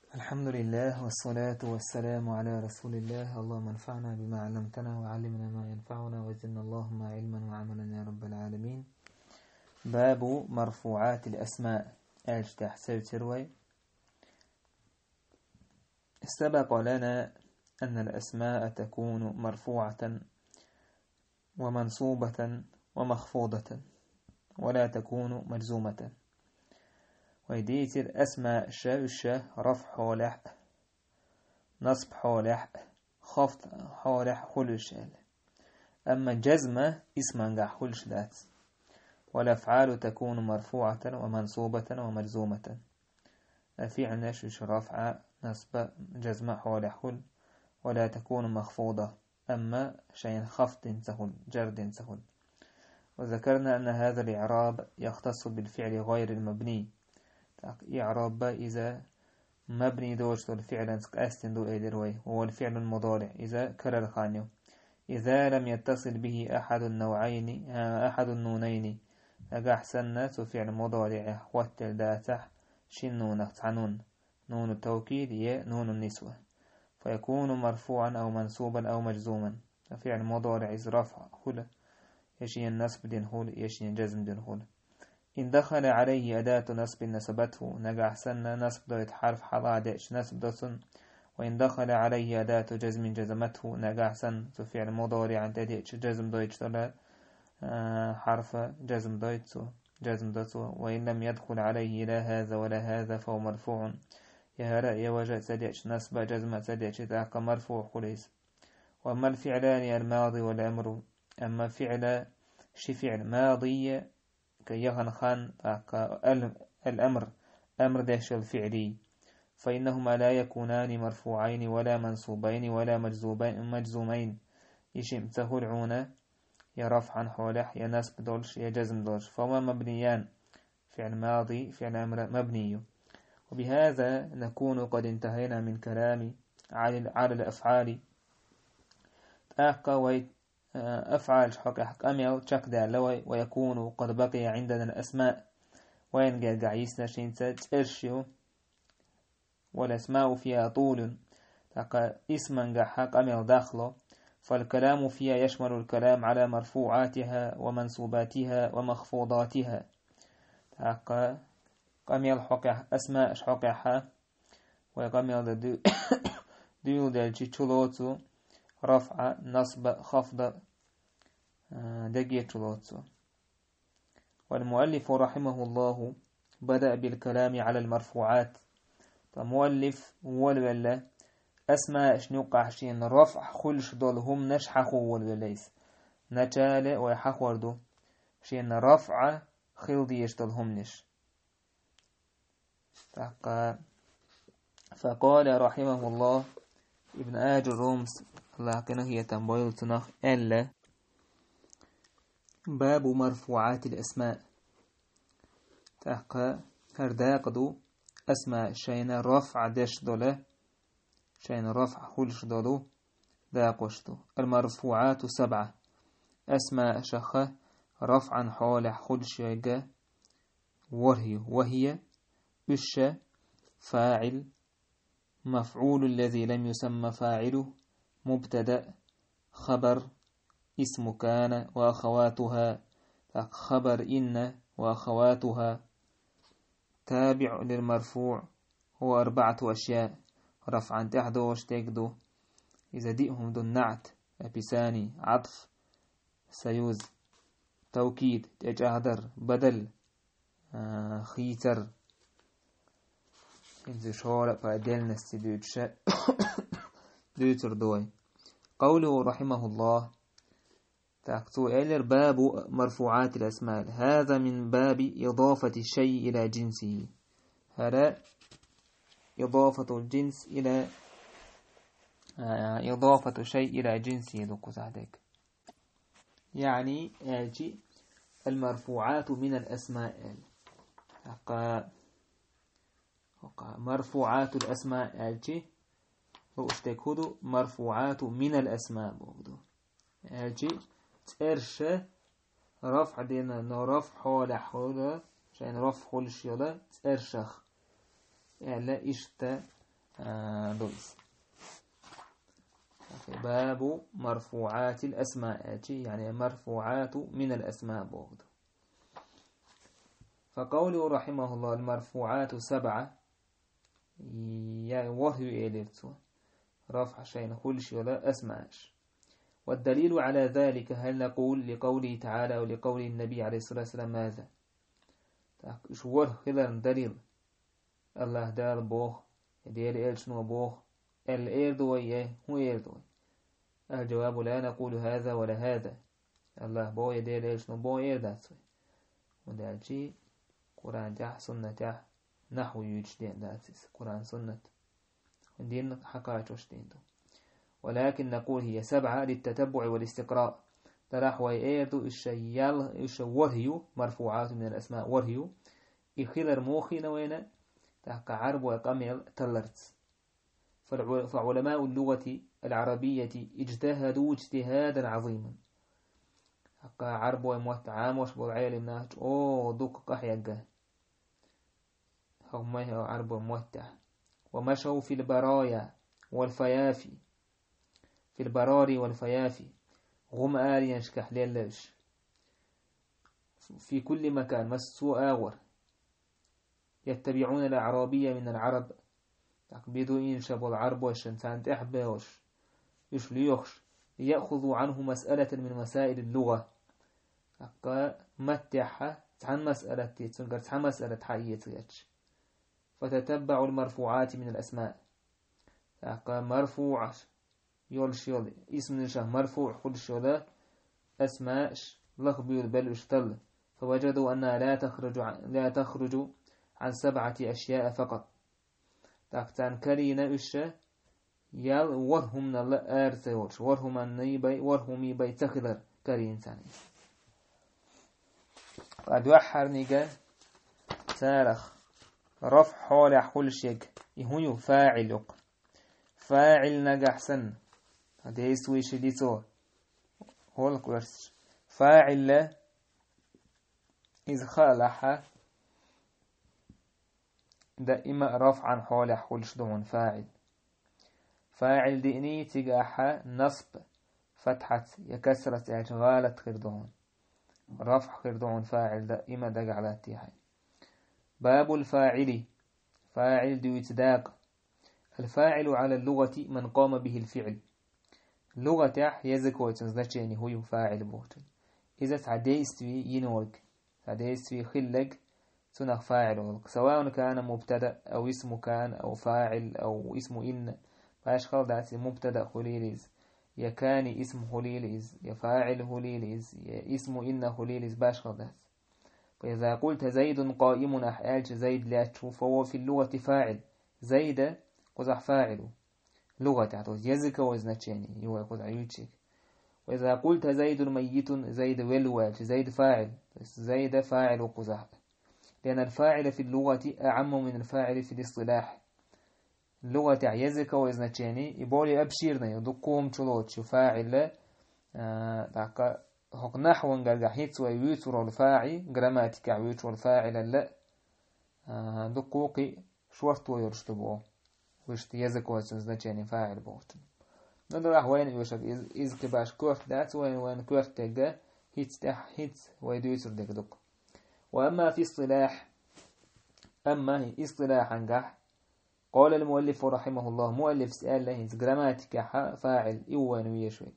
الحمد لله والصلاة والسلام على رسول الله. اللهم انفعنا بما علمتنا وعلمنا ما ينفعنا وزدنا اللهم علما وعملا يا رب العالمين. باب مرفوعات الأسماء اجتح سيتروي. سبق لنا أن الأسماء تكون مرفوعة ومنصوبة ومخفوضة ولا تكون مجزومة. ويديتر أسماء الشاء رفع حولح نصب حولح خفض حولح خلش. أما جزمة اسما خلش ذات. والأفعال تكون مرفوعة ومنصوبة ومجزومة. فعل نشش رفع نصب جزمة حولح خل ولا تكون مخفوضة. أما شيء خفض سهل جرد سهل. وذكرنا أن هذا الإعراب يختص بالفعل غير المبني. إعراب إذا مبني دوش الفعل أستن دو إيدروي وهو الفعل المضارع إذا كرر خانيو إذا لم يتصل به أحد النوعين أحد النونين أحسن فعل مضارع وتل داتح شن نون عنون نون التوكيد ي نون النسوة فيكون مرفوعا أو منصوبا أو مجزوما. فعل مضارع إذ رفع خل يشي النصب دين خل يشي الجزم دين خل. إن دخل عليه أداة نصب نسبته نجح سنة نصب دوت حرف حضادش نصب دوتن. وإن دخل عليه أداة جزم جزمته نجح سن فعل مضارع عن تديش جزم دوت طلع حرف جزم دوتو. وإن لم يدخل عليه لا هذا ولا هذا فهو مرفوع. يهرأ يوجد سديش نصب جزم سديش تاق مرفوع خليس. وأما الفعلان الماضي والأمر أما فعل فعل ماضي كيهن خان الأمر أمر داش الفعلي فإنهما لا يكونان مرفوعين ولا منصوبين ولا مجزومين. يشم تهلعون يا رفعا حولح يا نسب دولش يا جزم دولش فهما مبنيان. فعل ماضي فعل أمر مبني. وبهذا نكون قد انتهينا من كلامي على الأفعال. أفعال حق أميو تشكدا لوي ويكون قد بقي عندنا الأسماء وين قاعيسنا شينتا ترشيو والأسماء فيها طول تقى اسما حق أميو داخله. فالكلام فيها يشمل الكلام على مرفوعاتها ومنصوباتها ومخفوضاتها. تقى أميو حق أسماء حقها ويقاميو ديو دالجي تشلوتو رفع نصب خفض دقيقة. والمؤلف رحمه الله بدأ بالكلام على المرفوعات. فمؤلف والولا أسماء شنوقع شين رفع خلش دولهم نشحخو والوليس نتال ويحخ وردو شين رفع خلدي يشتلهم نش. فقال رحمه الله ابن آج الرومس لكنه هي تنبويل تنخ ألا باب مرفوعات الأسماء. تحقى هرداقدو أسماء شين رفع دش دوله شين رفع خلش دولو داقشتو. المرفوعات 7 أسماء شخة رفعا حول خلش يجا وهي إش فاعل مفعول الذي لم يسمى فاعله مبتدأ خبر اسم كان وأخواتها خبر إن وأخواتها. تابع للمرفوع هو 4 أشياء رفعا تحدو واشتكدو إذا دئهم دون نعت أبساني عطف سيوز توكيد تجاهدر بدل خيتر إذا شورة فأدلنا استدوتش دوتر دوي. قوله رحمه الله تأكتو إلر باب مرفوعات الأسماء. هذا من باب إضافة الشيء إلى جنسه. هذا إضافة الجنس إلى إضافة شيء إلى جنسه لكو زعدك. يعني آجي المرفوعات من الأسماء مرفوعات الأسماء آجي واشتكودو مرفوعات من الأسماء بودو آجي ترشة رفع دينا نرفع حول شين رفع حول الشيلة ترشخ يعني إشتا دوز. باب مرفوعات الأسماء، يعني مرفوعات من الأسماء بوغد. فقوله رحمه الله المرفوعات 7 وهي إليرتو رفع شيء كل شيء ولا أسماش. والدليل على ذلك هل نقول لقوله تعالى أو لقول النبي عليه الصلاة والسلام ماذا؟ شو خلال دليل الله دار بوخ دير إل شنو بوخ الإيردوية هو إيردوي. الجواب لا نقول هذا ولا هذا. الله بو يدير إل شنو بو إيرداتوي. ودالشي قرآن تح سنة تح نحو يجدين داتس قرآن سنة دين حقاتوش دين دو. ولكن نقول هي 7 للتتبع والاستقراء. تراح ويأيردو إيش ورهيو مرفوعات من الأسماء ورهيو إخلر موخي نوينا تحق عرب وقميل تلرت. فعلماء اللغة العربية اجتهدوا اجتهادا عظيما. حق عرب وموت عام وشبه عالم ناج دوك قحيقه هم عرب وموتع. ومشوا في البرايا والفيافي في البراري والفيافي غم آلي ينشكح ليلش في كل مكان مسوا آور يتبعون الأعرابية من العرب تقبيدوا إن شبوا العرب والشنتان تحبهوش يشليوخش ليأخذوا عنه مسألة من مسائل اللغة متحة عن مسألة تنقرت عن مسألة حقيقية. فتتبعوا المرفوعات من الأسماء مرفوع يول اسم نشه مرفوع كل شوله أسماء لخبير بل اشتل. فوجدوا أنها لا تخرج عن 7 أشياء فقط. تاكتان كرينا إشة يال ورهم نلا أرثوش ورهم النيبي ورهم بيتخذر كرين ثاني. قد وحر نيجا تارخ رفع حول كل شيء يهون فاعل نجح سن هذا يسوي شديته هو الكورس فاعل له إذ خالح دائما رفعا حول كل شيء فاعل ديني تجاح نصب فتحة يكسرة غالة خردون رفع خردون فاعل دائما دق على التيحي. باب الفاعل فاعل ديوتداق. الفاعل على اللغة من قام به الفعل. اللغة يزكو تنزلتني هو فاعل بوتن. إذا تعديستوي ينورك تعديستوي خلق تنخ فاعل سواء كان مبتدأ أو اسم كان أو فاعل أو اسم إن باش خلدات مبتدأ خليليز يا كان اسم خليليز يا فاعل خليليز يا اسم إن خليليز باش خلدات. فإذا قلت زيد قائم أحياج زيد لا تشوف فهو في اللغة فاعل. زيد قزح فاعل لغة تعطوز يزك وزنتشيني يو قزح يوتشيك. وإذا قلت زيد ميت زيد ولواج زيد فاعل زيد فاعل قزح. لأن الفاعل في اللغة أعم من الفاعل في الاصطلاح. اللغة يزك وزنتشيني يبولي أبشيرنا يدقوهم تلوتش فاعل دعك هق نحو نقال حيث ويوتر الفاعل جراماتيك يوتر الفاعل لا دقوقي شورت ويرشتبوه وشت يزك وزنتشيني فاعل بوت. ندرح وين يوشك إذ كباش كورت دات وين كورت تجا هيت ويدويتر دق. وأما في اصطلاح أما اصطلاح نجح قال المؤلف رحمه الله مؤلف سأل له جراماتيك فاعل إيوان ويشوك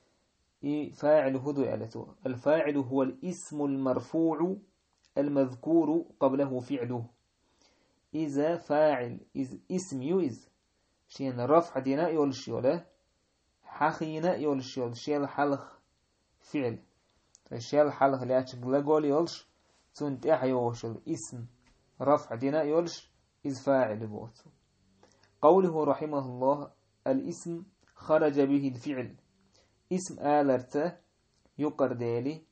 فاعل هدو ألتو. الفاعل هو الاسم المرفوع المذكور قبله فعله. إذا فاعل اسم يوز شين رفع دينا يولشيوله حخينا يولشيول شيل حلخ فعل شيل حلخ لأتش لقول يولش تنتح يوشل اسم رفع دينا يولش إذ فاعل بوتو. قوله رحمه الله الاسم خرج به الفعل. اسم آلرته يقر ديلي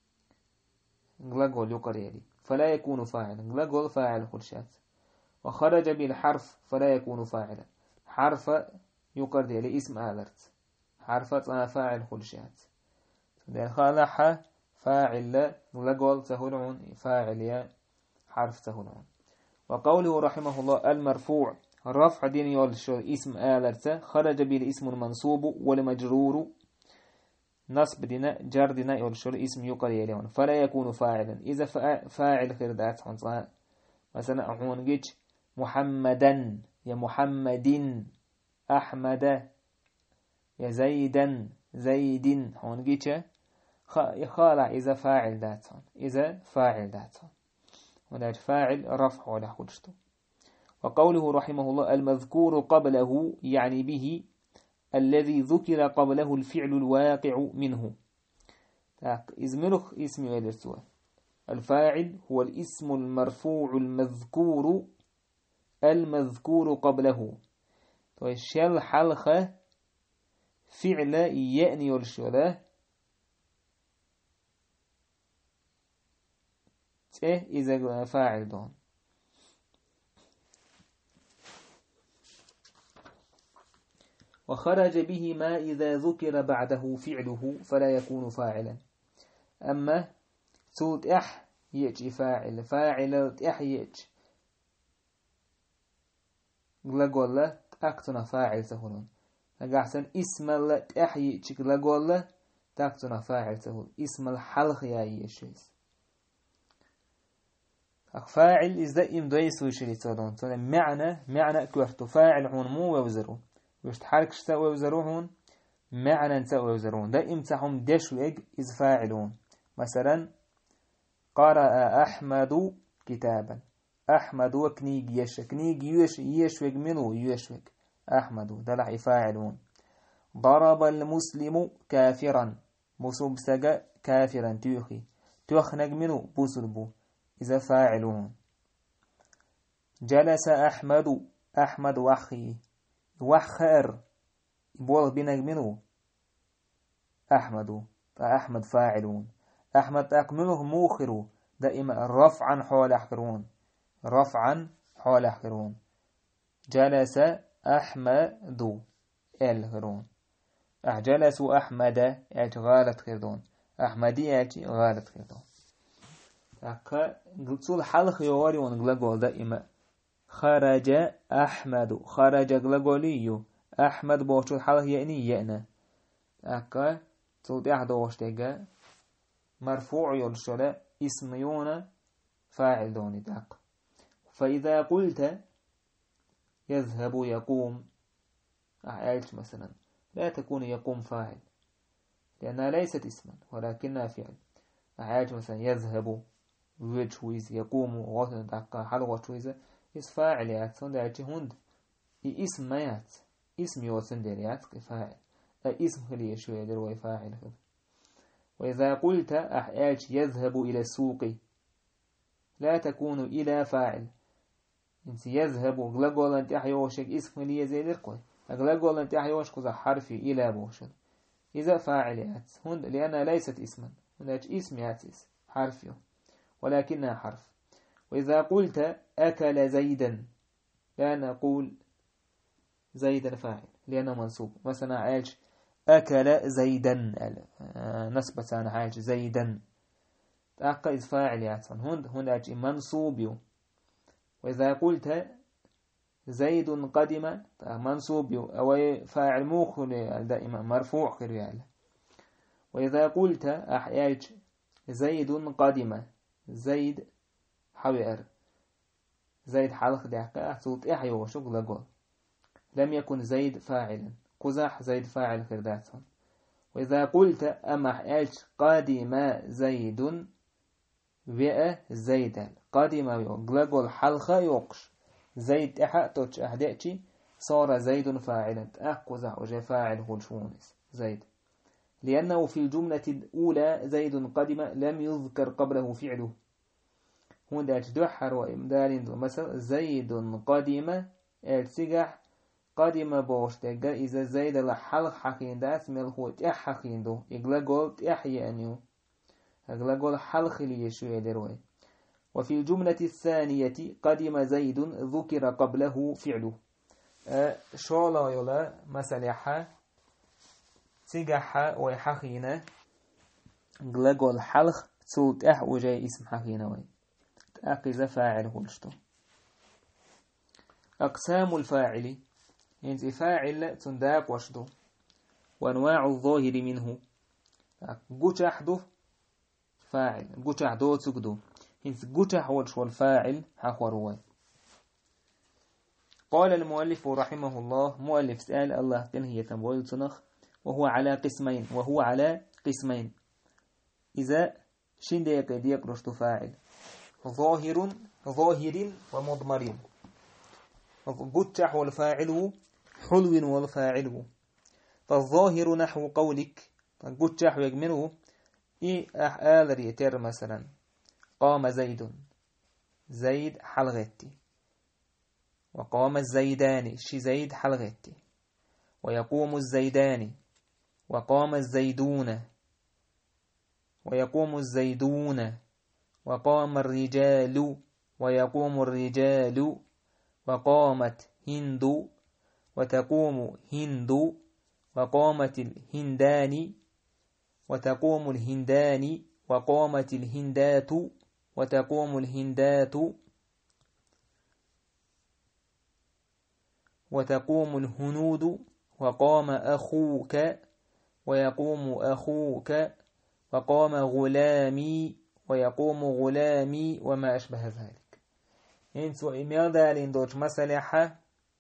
غلقول يقر ديلي فلا يكون فاعلا غلقول فاعل خلشات. وخرج بالحرف فلا يكون فاعلا حرف يقر ديلي اسم آلرت حرف فاعل خلشات. خالح فاعل غلقول تهلعون فاعل يا حرف تهلعون. وقوله رحمه الله المرفوع رفع دين يولشو اسم آلرته خرج به الاسم المنصوب والمجرور نصب دينا جر دينا يولشو اسم يقر يليون فلا يكون فاعلا إذا فاعل خير دات مثلا أحون جيج محمدا يا محمد أحمد يا زيدا زيد هون جيج خالع إذا فاعل داتون إذا فاعل داتون هناك فاعل رفع ولا خلشته. وقوله رحمه الله المذكور قبله يعني به الذي ذكر قبله الفعل الواقع منه. إزمرخ اسم يدرسوا الفاعل هو الاسم المرفوع المذكور قبله شل حلقة فعل يأني والشله إذا فاعل دون. وخرج به ما إذا ذكر بعده فعله فلا يكون فاعلا. أما سود يجي فاعل يجي غلغولا تاكتنا فاعل سهولون أحسن اسم الله يجي غلغولا تاكتنا فاعل سهول اسم الحلق يا يشيس فاعل إذا إمدويس وشري تودون معنى كورتو فاعل هون مو ووزرون ويشتحرك شتا ووزروهون معنى نتا ووزرون دا امتحهم دشوئج إذ فاعلون. مثلا قرأ أحمد كتابا أحمد وكنيج كنيج يشوئج منه يشوئج أحمد دلع فاعلون. ضرب المسلم كافرا بصوب سجا كافرا تيوخنج منه بصلبو إذا فاعلون. جلس أحمد وخي وخر بول بينك منه أحمد فأحمد فاعلون. أحمد أكمله موخر دائما رفعا حول أحكرون جلس أحمد الهرون جلس أحمد غالت خردون أحمدي غالت خردون. قلتول حلق يواري ونقلقول دائما خرج أحمد خرج قلقوليو أحمد بوشو حلق يعني يأنا أكا تلت أحدوش تيجا مرفوع يلشلا اسم يونا فاعل دوني داق. فإذا قلت يذهب يقوم أعيش مثلا لا تكون يقوم فاعل لأنها ليست اسما ولكنها فعل. أعيش مثلا يذهب ويجويز يقوم وغطن داق حلق وشويزة is فاعل ياتون داعتي هند اسم ما يات اسم يوتن ديريات فاعل اسم هل يشوي يدر ويفاعل. وإذا قلت أحياج يذهب إلى السوق لا تكون إلى فاعل انت يذهب غلقول انت أحيوشك اسم هل يزيدر كوي غلقول انت أحيوشك ذا حرفي إلى بوشل إذا فاعل يات هند لأنها ليست اسما هناك اسم ياتيس حرفي ولكنها حرف. وإذا قلت أكل زيدا لا نقول زيدا فاعل لأنه منصوب. مثلا عاج أكل زيدا نسبة عن عاج زيدا أقا إذ فاعل يعتن هند عاج منصوب. وإذا قلت زيد قدم منصوب أو فاعل موخل دائما مرفوع خير. وإذا قلت أحياج زيد قدم زيد حوير زيد حلق دعكا صوت إحيو وشغل قول لم يكن زيد فاعلا قزح زيد فاعل خرداتهم. وإذا قلت أما حيالش قادم زيد وئ زيد قادم وقل حلق يوقش زيد إحا توش أحدأتي صار زيد فاعلا قزح وجه فاعل خلشونس زيد لأنه في الجملة الأولى زيد قدم لم يذكر قبله فعله. هون داش دحر وإمدال مثلا زيد قدم ارتجح قدم باش تجا إذا زيد الحلق حقين داس ملخو حقين دو إغلا قلت يعني إغلا قول حلق ليشو يدروي. وفي الجملة الثانية قدم زيد ذكر قبله فعله شالا يلا مثلا ح تجح ويحقين إغلا قول حلق صوت وجاي اسم حقين وي أقز فاعل هولشتو. أقسام الفاعل يعني فاعل تنداق وشدو وأنواع الظاهر منه قوتحدو فاعل قوتحدو تقدو يعني قوتح والفاعل حقورواي. قال المؤلف رحمه الله مؤلف سأل الله كان هي تنبوي تنخ وهو على قسمين إذا شين ديك رشد فاعل ظاهر ومضمر قتح والفاعل حلو والفاعل فالظاهر نحو قولك قتح يجمله آذر يتر مثلا قام زيد حلغتي وقام الزيدان زيد حلغتي ويقوم الزيدان وقام الزيدون وقام الرجال ويقوم الرجال وقامت هند وتقوم هند وقامت الهندان وتقوم الهندان وقامت الهندات وتقوم الهندات وتقوم الهنود وقام أخوك ويقوم أخوك وقام غلامي ويقوم غلامي وما أشبه ذلك. ينسو إميال دالين دوش مسلحة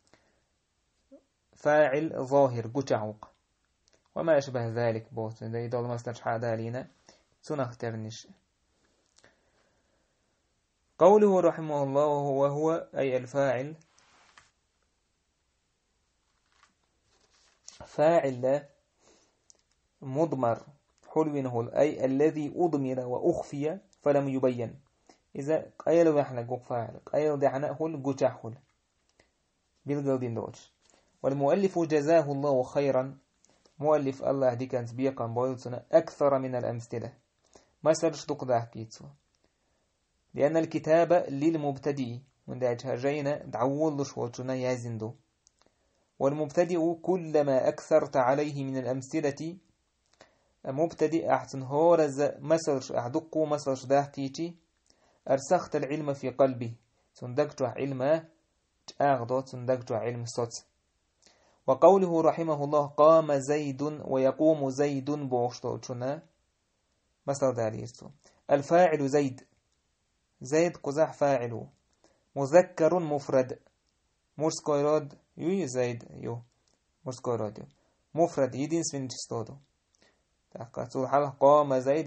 فاعل ظاهر قتعوق وما أشبه ذلك بوت دول مستشحى دالين سنخترنش. قوله رحمه الله وهو أي الفاعل فاعل مضمر حلو أي الذي أضمر وأخفي فلم يبين. إذا قيل وحنا قوق فاعل قيل دعنا هل قتحل بالقلدين دوش. والمؤلف جزاه الله خيرا مؤلف الله دي كانت بيقا بويلتنا أكثر من الأمثلة مثل شتوق ذا حكيتوا لأن الكتاب للمبتدئ من داعش هجينا دعوه لشوتنا يازندو والمبتدئ كلما أكثرت عليه من الأمثلة مبتدئ أحسن هورز مثل أحدقو مثل شده كيتي أرسخت العلم في قلبه تندقت علم أغضو تندقت علم صوت. وقوله رحمه الله قام زيد ويقوم زيد بوشتوتنا مثل ذلك الفاعل زيد قزح فاعله مذكر مفرد مرسكويرود يو زيد يو مرسكويرود مفرد يدين سفنجستودو تقول حال قام زيد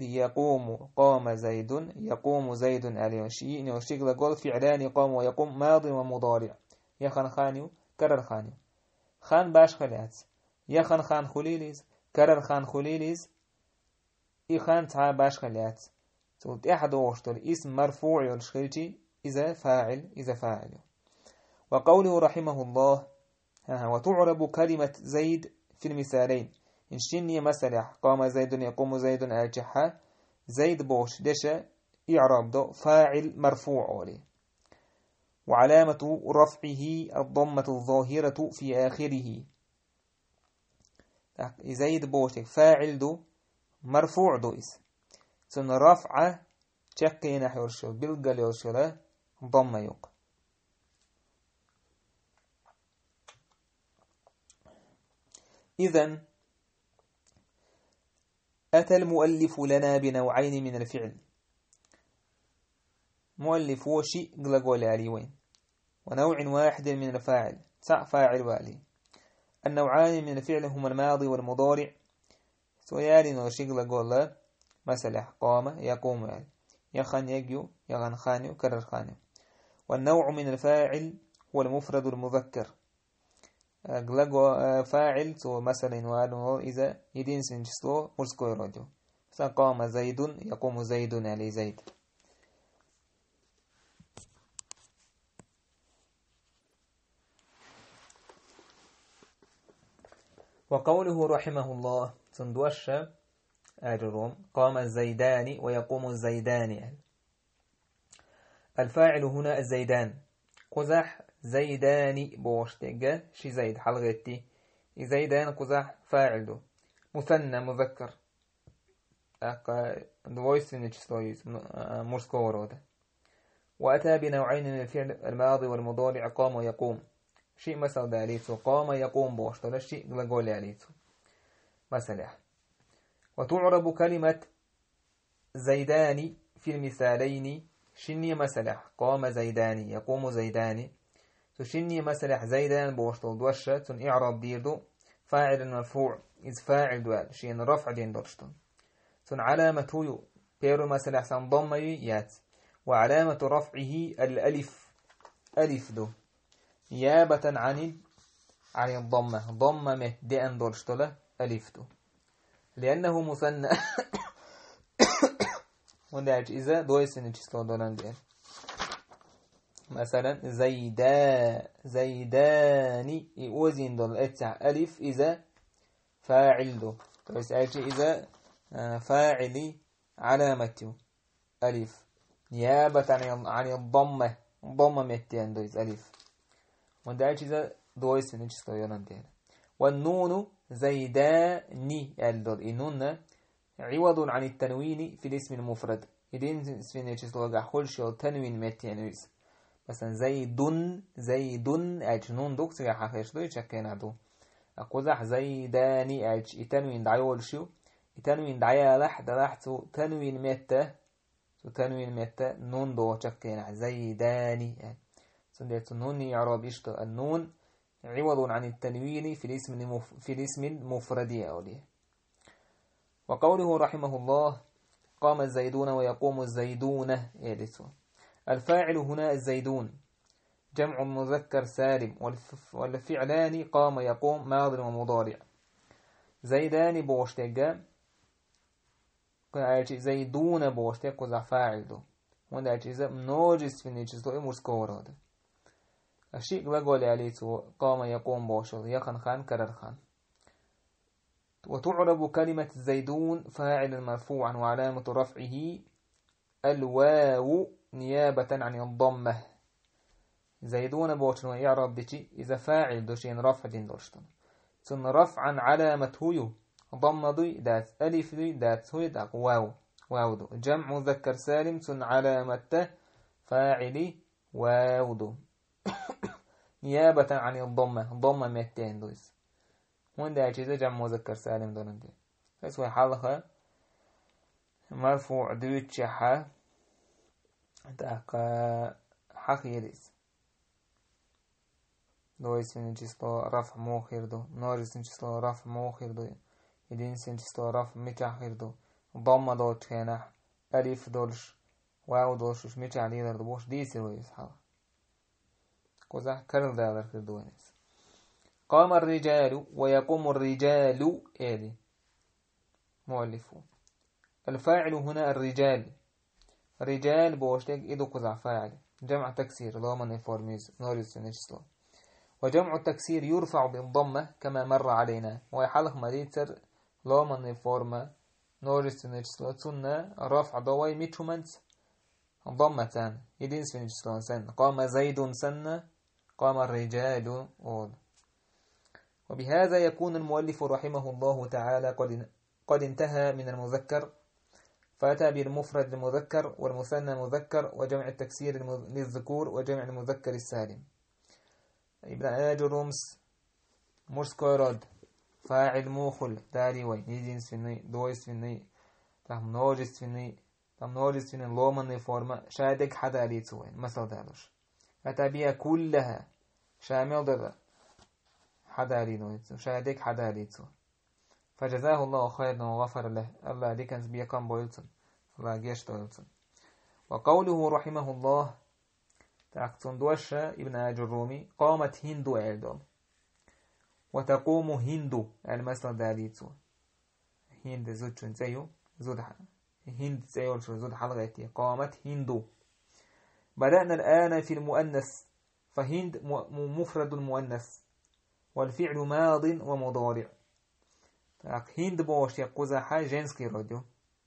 يقوم زيد عليه شيء نوشيك لقول فعلان قام ويقوم ماض ومضارع يخن خانيو كرر خانيو خان باش خليات يخن خان خليليز كرر خان خليليز خان تعا باش خليات تقول أحد وشتول اسم مرفوع يلشخيتي إذا فاعل. وقوله رحمه الله وتعرب كلمة زيد في المثالين إن شنية مثلا قام زيد يقوم زيد أجحة زيد بوش دشة إعراب دو فاعل مرفوع عليه وعلامة رفعه الضمة الظاهرة في آخره. زيد بوش فاعل دو مرفوع دو إس سن رفع تشكي نحو الشل بالقل يرشل ضم يق. إذن أتى المؤلف لنا بنوعين من الفعل مؤلف وشي قلقوا لعليوين ونوع واحد من الفاعل فاعل والي. النوعان من الفعل هما الماضي والمضارع سويالي وشي قلقوا مثلا قام يقوم يعني يخن يجيو يغن خانيو كرر خانيو. والنوع من الفاعل هو المفرد المذكر قلقوا فاعل سو مثلا وعلم إذا يدين سنجسلو مرسكو يرجو قام زيد يقوم زيد علي زيد. وقوله رحمه الله سندوش أجرهم قام الزيدان ويقوم الزيدان يعني. الفاعل هنا الزيدان قزح زيدان بوشتجة شي زيد حلغتي زيدان قزح فاعل دو مثنى مذكر دويس نجسلويز مرسكو وروده. وأتى بنوعين من الفعل الماضي والمضارع قام ويقوم شيء مثل داليتو قام يقوم بوشتر شيء لقول عليتو مثلا. وتعرب كلمة زيدان في المثالين شني مثلا قام زيدان يقوم زيدان تشني مثلا زيدان بوشتر دوشة تن إعراب ديردو فاعل مرفوع إذ فاعل دوال شين رفع دين درشتن تن علامة هو بيرو مثلا سن ضم يات وعلامة رفعه الألف ألف دو نيابة عن الضمة ضمة دي أن درشتله ألف دو لأنه مثنى وندعج إذا دويس نجسلو دولان دي مثلا زيداني يوزين دول اتع ألف إذا فاعل دو دويس إذا فاعلي علامته ألف نيابة عن الضمة ضمة متين دويس ألف وندعج إذا دويس نجسلو دولان دي والنون زيداني الدول النون عوض عن التنوين في الاسم المفرد إذن اسم نجسلو قحولش التنوين متين مثلا زيدون أجنون دوك سيجا حقيش دو يشكين عدو أقوزح زيداني أج يتنوين دعيول شو يتنوين دعيا لحت تنوين متى نون دو شكين زيداني سنديت النون يعرب يشتو النون عوض عن التنوين في الاسم المفرد أوليه. وقوله رحمه الله قام الزيدون ويقوم الزيدون يدسو الفاعل هنا الزيدون جمع مذكر سالم والفعلان قام يقوم ماض ومضارع زيدان بوشتجا زيدون بوشتج وزع فاعل دو وند أجهزة منوجس في النجس دو مرسكور هذا الشيء بقول عليه قام يقوم بوشتج يخن خان كرر خان. وتعرب كلمة الزيدون فاعل مرفوعا وعلامة رفعه الواو نيابة عن الضمة زيدون بوشن ويعرب بشي إذا فاعل دوشين رفع دين دوشتن ثم رفعا علامة هيو ضم دوي دات ألف دوي دات هوي داك واو دو جمع مذكر سالم ثم علامة فاعلي واو دو نيابة عن الضمة متين دويس وين دا إذا جمع مذكر سالم دون دي فسوي حلقة مرفوع دويتش داك حق يليس دويس نجسلو رفع موخير دو نورس نجسلو رفع موخير دو يدينس نجسلو رفع متاخير دو ضم دو تخينح ألف دولش واو دولش متاع ليدر دوش ديسي رويس حال قوزح كرل دادر في الدوانيس. قام الرجال ويقوم الرجال إيدي مؤلفون الفاعل هنا الرجال رجال بوشتك إيدو قزع فاعل جمع تكسير ضامن يفورميز نوريس نجسلو وجمع التكسير يرفع بالضمة كما مر علينا ويحلق مديتر ضامن يفورم نوريس نجسلو تسنى رفع ضوي ميتشومنت ضمتان يدينس نجسلو سن قام زيد سن قام الرجال أول. وبهذا يكون المؤلف رحمه الله تعالى قد انتهى من المذكر فأتى بالمفرد المذكر والمثنى المذكر وجمع التكسير للذكور وجمع المذكر السالم. ابن آجرمس مرسكورد فاعل موخل تالي وين يجينس فيني دويس فيني تمنوجس فيني لومن فورما شادك حدا ليتوين مثل دالوش أتى بها كلها شامل ضد حدا ليتو شادك حدا ليتو فجزاه الله خيرا وغفر له الله ديكنس بيقام بويلتن الله جيش دويلتن. وقوله رحمه الله تاكتون دوشة ابن آجرومي قامت هندو أيضا وتقوم هندو المثل داليتو هند زود شن زيو زود هند زيو زود حلقتي قامت هندو. بدأنا الآن في المؤنث فهند مفرد المؤنث والفعل ماض ومضارع هند باش يقوزها جنسكي راديو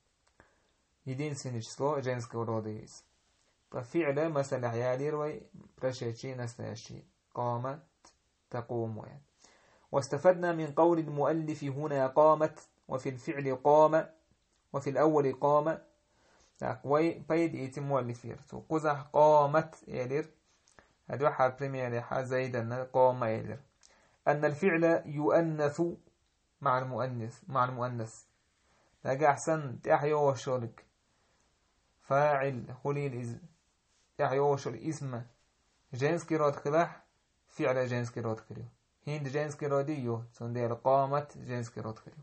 يدين سنجسلو جنسكي راديوس ففعل مثلا عيالي روي برشيتشي نسلاشي قامت تقوم وين. واستفدنا من قول المؤلف هنا قامت وفي الفعل قام وفي الأول قام وي بيد يتم مؤلفير قزح قامت يلير هذا واحد بريمير حا زيدا قام إيدر أن الفعل يؤنث مع المؤنث لقى أحسن تحيو وشولك فاعل خليل تحيو وشول اسم جنس كيرات خلاح فعل جنس كيرات خليو هند جنس كيراديو سندير قامت جنس كيرات خليو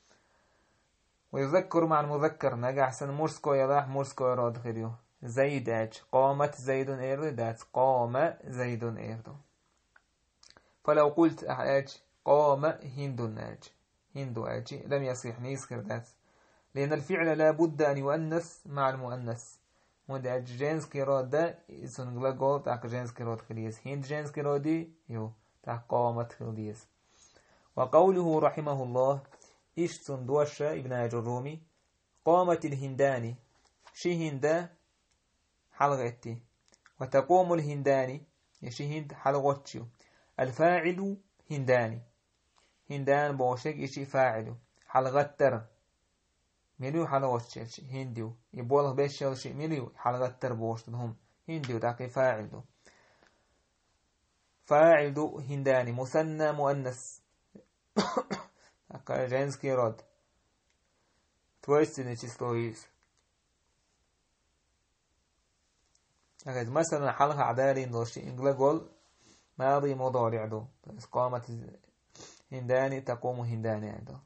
ويذكر مع المذكر نجا أحسن مرسكو يلاح مرسكو يراد خليو زيد أج قامت زيد إيردات قام زيد إيردو فلو قلت أج قام هند أج هند أج لم يصح نيسكر ذات لأن الفعل لا بد أن يؤنث مع المؤنث مود أج جنس كيراد سنغلا قول تاك جنس كيراد خليس هند جنس كيرادي يو تاك قامت خليس وقوله رحمه الله إيش سندوشة ابن الرومي قامت الهنداني شي هندا حلغتي وتقوم الهنداني يشي هند حلغتشو الفاعل هنداني هندان بوشك يشي فاعل حلغتر مليو حلغتش هنديو يبوله بيشل شي مليو حلغتر بوشتهم هنديو تاقي فاعل دو فاعل دو هنداني مثنى مؤنث أكا جنس كيراد تويستني تشيستويس أكاد مثلا حلقة عدالي نوشي إنجلقول ماضي مضارع دو قامت هنداني تقوم هنداني عنده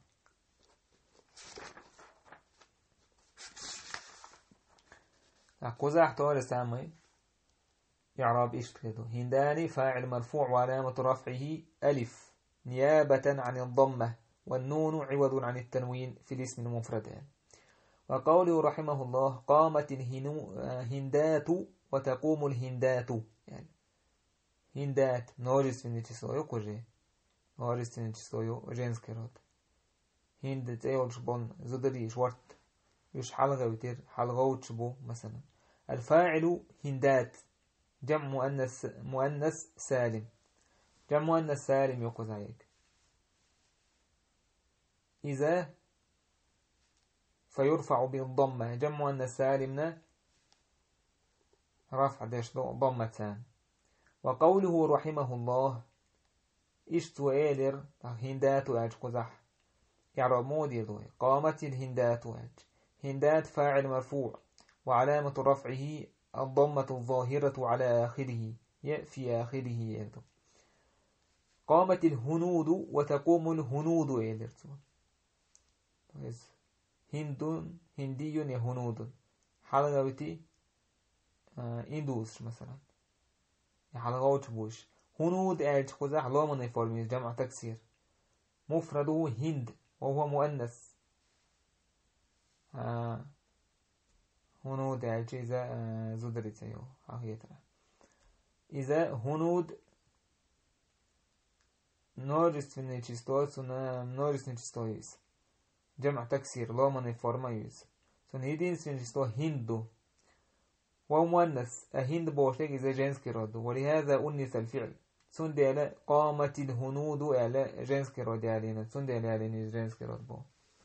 أقوزا احتوال سامي إعراب إيش كده هنداني فاعل مرفوع وعلامة رفعه ألف نيابة عن الضمة والنون عوض عن التنوين في الاسم المفرد وقوله رحمه الله قامت الهندات وتقوم الهندات يعني هندات نورس في نتشسويو كوجي نورس في نتشسويو جنس كيرات هند تيولش بون زدري شورت يش حلقة وتر حلقة وتشبو مثلا الفاعل هندات جمع مؤنث سالم جمع مؤنث سالم يقول هيك إذا فيرفع بالضمة جمع مؤنث سالمنا رفع داش ضمتان وقوله رحمه الله اشتو إيلر هندات أج قزح يعرب مودي ذوي قامت الهندات أج هندات فاعل مرفوع وعلامة رفعه الضمة الظاهرة على آخره في آخره يدو قامت الهنود وتقوم الهنود إيلر هندي هنود حلقة بتي إندوس مثلا حلقة وتبوش هنود أج خزح لومن يفورميز جمع تكسير مفرده هند وهو مؤنث هنود أج إذا زدرت أيوه إذا هنود نورس في نيتشستوس نورس نيتشستويس جمع تكسير لومن يفورميز سنهيدين سنجستو هندو ومؤنث أهند بوشيك إذا جنس كيرود ولهذا أنث الفعل سند على قامت الهنود على جنس كيرود علينا سند على جنس كيرود بو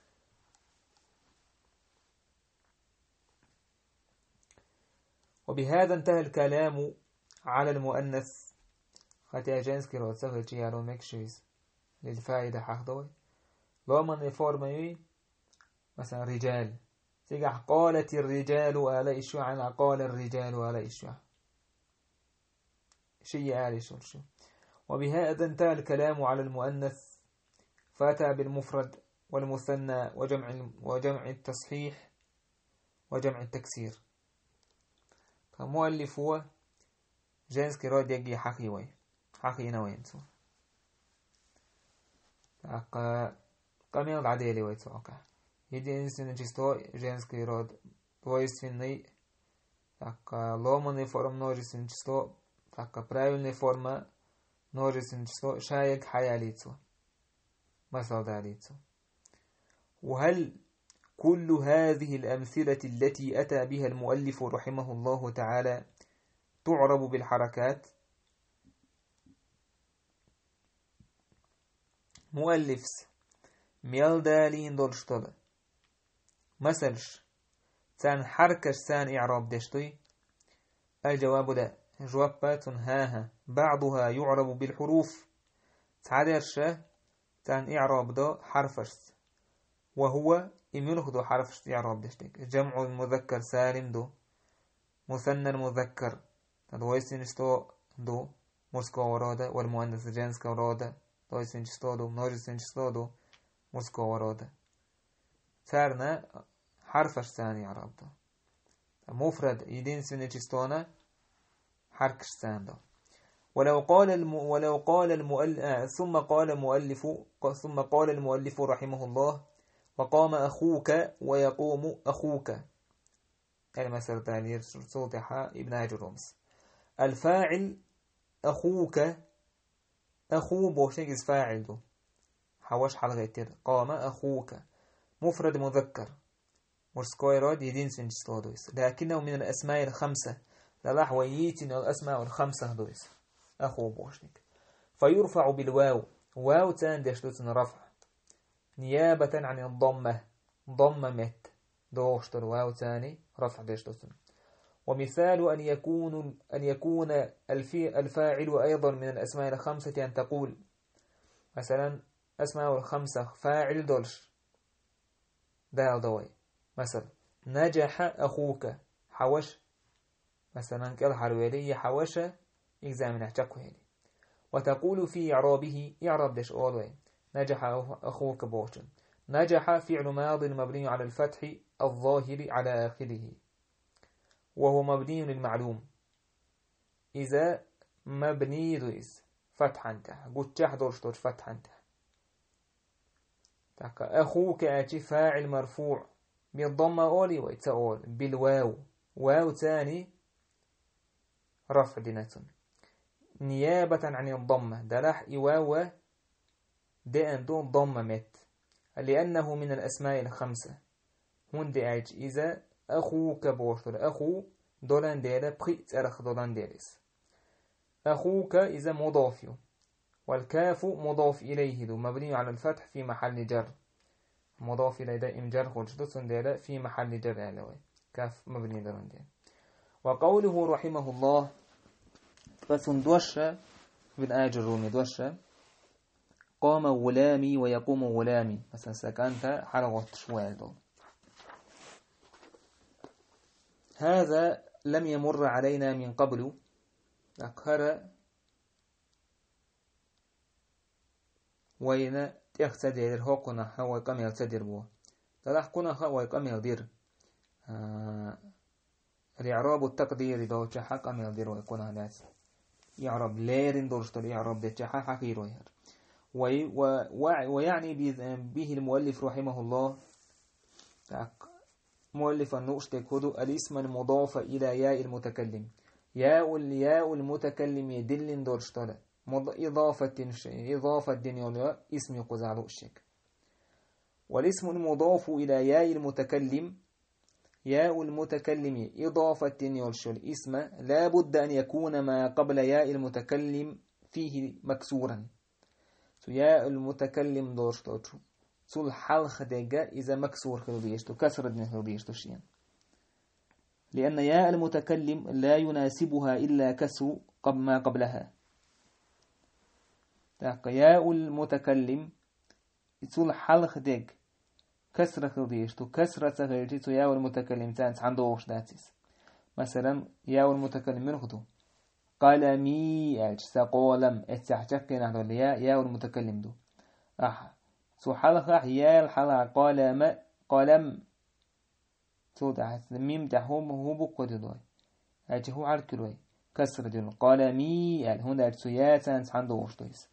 وبهذا انتهى الكلام على المؤنث خاتي جنس كيرود سهل شيء على مكشيز للفائدة حقدوي لو من يفورمي مثلا رجال تيجح قالت الرجال على إشوا عن قال الرجال على إشوا شيء على شو وبهذا انتهى الكلام على المؤنث فاتى بالمفرد والمثنى وجمع التصحيح وجمع التكسير فمؤلف هو جنس كراد يجي حقي نوين قميل العدالي ويتوقع يدي إنسان جستو جنس كراد ويست فيني لومن فورم نوجس جستو برايل فورما نوجس جستو شايق حياليتو مثل داليتو وهل كل هذه الأمثلة التي أتى بها المؤلف رحمه الله تعالى تعرب بالحركات؟ مؤلف ميلدالين دولشتولا مثلش سان حركش سان إعراب دشتوي الجواب لا جوابات هاها بعضها يعرب بالحروف تعدرش تان إعراب دو حرفش وهو إمينه دو حرفش إعراب دشتك جمع المذكر سالم دو مثنى المذكر دو يسنشتو دو مرسكو ورادا والمؤنث جنس ورادا دو يسنشتو دو منوج يسنشتو دو مرسكو ورادا تارنا حرفش ثاني إعراب دو مفرد يدين سنشتونا حركش ثاني دو ولو قال المؤلف ثم قال المؤلف رحمه الله وقام أخوك ويقوم أخوك يعني مثلا تعليل صوتح ابن عجل رمز الفاعل أخوك أخو بوشنجز فاعل دو حواش حلقة تير قام أخوك مفرد مذكر مرسكويراد يدين سنجستو دويس لكنه من الأسماء الخمسة للاح وييتن الأسماء الخمسة دويس أخو بوشنك فيرفع بالواو واو تان ديشتوتن رفع نيابة عن الضمة ضممت دوشتر واو تاني رفع ديشتوتن ومثال أن يكون الفاعل أيضا من الأسماء الخمسة أن تقول مثلا أسماء الخمسة فاعل دولش دال دوي مثلا نجح أخوك حوش مثلا كال حرويلي حوش إجزامنا تكوهيلي وتقول في إعرابه إعراب دش أولوي نجح أخوك بوشن نجح فعل ماض مبني على الفتح الظاهر على آخره وهو مبني للمعلوم إذا مبني دويس فتحا انت قلت تحضرش فتحا انت أخوك أتي فاعل مرفوع بالضمة أولي ويتأول بالواو واو تاني رفع دينة نيابة عن الضمة دلح إواو دين دون ضمة مت لأنه من الأسماء الخمسة هون دي أج إذا أخوك بوشتر أخو دولان ديلا بخيت أرخ دولان ديلس أخوك إذا مضاف والكاف مضاف إليه دو مبني على الفتح في محل جر مضاف إليه دائم جر خلشتسن ديلا في محل جر ألوي كاف مبني دولان ديلا وقوله رحمه الله فسن دوشة بن آج الرومي دوشة قام غلامي ويقوم غلامي مثلا سكنت حلقة شوال دول هذا لم يمر علينا من قبل أقهر وين تختدر الحقنا هو كم يختدر بو تلحقنا هو كم يقدر الإعراب التقدير دو تشحق كم يقدر ويكون هذا يعرب ليرن دورشتر يعرب ده تشحق حقير ويعني به المؤلف رحمه الله مؤلف النقشتك هدو الاسم المضاف إلى ياء المتكلم ياء المتكلم يدل دورشتر إضافة دنيا اسم يقزع الشك والاسم المضاف إلى ياء المتكلم ياء المتكلم إضافة يلشل اسم لا بد أن يكون ما قبل ياء المتكلم فيه مكسورا ياء المتكلم دورشتر سول حلخ دجا إذا مكسور خلوديشتو كسر دين خلوديشتو شيئا لأن ياء المتكلم لا يناسبها إلا كسر ما قبلها ياء المتكلم سول حلخ دج كسر خلوديشتو كسر سغيرتو ياء المتكلم تانس عنده وش داتيس مثلا ياء المتكلم منخدو قلمي أجس قولم اتحجكين هذا ياء المتكلم دو سو حلقة يا الحلقة قلم سو ده ميم ده هو بقى دوي أجي هو عارف كروي كسر دين قلمي يعني هنا سياسة عنده وشتويس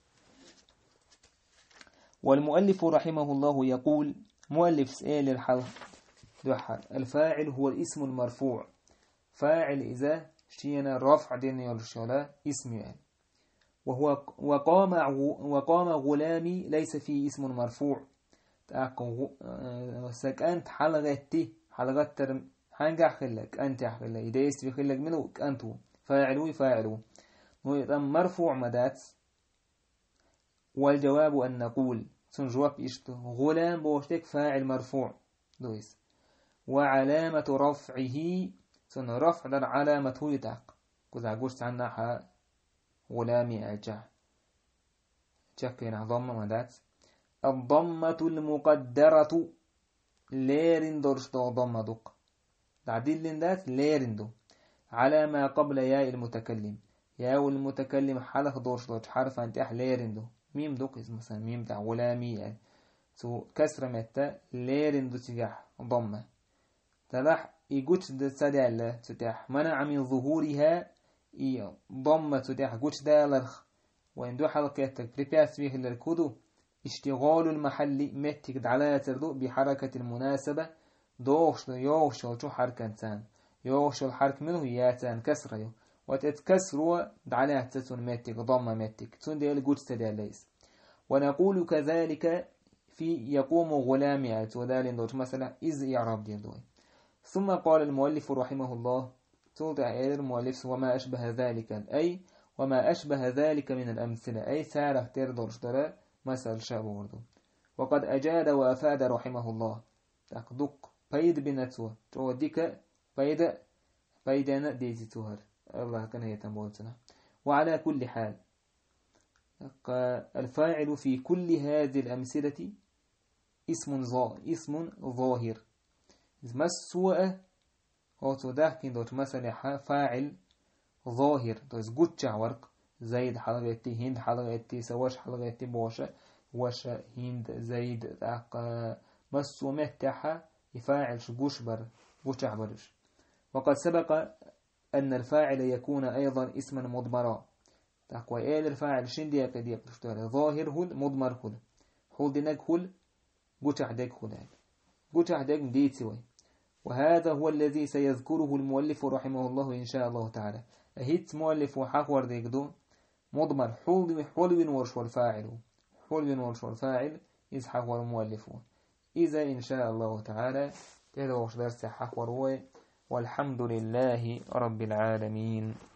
والمؤلف رحمه الله يقول مؤلف سئل الحلقة الفاعل هو الاسم المرفوع فاعل إذا شينا رفع دين يرشلا اسم يعني وهو وقام غلامي ليس فيه اسم مرفوع سكنت حلقة ترم حنجا خلك أنت خلك إذا يستوي خلك منه أنتو فاعلوا مرفوع مدات والجواب أن نقول سنجواب إشتو غلام بوشتك فاعل مرفوع وعلامة رفعه سنرفع علامة يتعق كذا قوش عنا ح غلامي أجع جاكينا ضمة مدات الضمة المقدرة ليرين درش دو ضمة دق تعديل لندات ليرين دو على ما قبل ياء المتكلم ياء المتكلم حلق دورش دو حرف أنت ليرين دو ميم دوك مثلا ميم تاع غلامي يعني تو كسر متى ليرين دو تجاه ضمة تلاح يقولش ده سدال تتاح منع من ظهورها ضمة تتاح قولش ده لرخ وإن دو حلقاتك بريباس فيه للكودو اشتغال المحل متك دعلا تردو بحركة المناسبة دوش يوشل شو حركة تان يوشل حرك منه ياتان كسره وتتكسروا دعلا تتون متك ضمة متك تون دي القولش سدال ليس ونقول كذلك في يقوم غلامي وذلك دوش مثلا إذ يعرب دي دوي. ثم قال المؤلف رحمه الله توضع المؤلف وما أشبه ذلك أي وما أشبه ذلك من الأمثلة أي سارة تردرش درا مثل شابه وقد أجاد وأفاد رحمه الله تقدق بيد بنتوه توديك بيدنا ديزي توهر الله كان يتنبولتنا. وعلى كل حال الفاعل في كل هذه الأمثلة اسم ظاهر مسوء أو تداكين دوت مثلا فاعل ظاهر دوت قدشع ورق زيد حلقتي هند حلقتي سواش حلقتي بوشة وشة هند زيد مسوء متحة يفاعل شقوش بر قدشع برش. وقد سبق أن الفاعل يكون أيضا اسما مضمرا تقوى الفاعل شندي قد ظاهر هل مضمر هل هل دينك هل قدشع ديك هل قدشع ديك ديت سوي. وهذا هو الذي سيذكره المؤلف رحمه الله إن شاء الله تعالى. أهيت مؤلف وحاور ديكدو مضمر حلو ورش والفاعل حلو ورش والفاعل إذ حاور المؤلف إذا إن شاء الله تعالى تدوش درس حاور والحمد لله رب العالمين.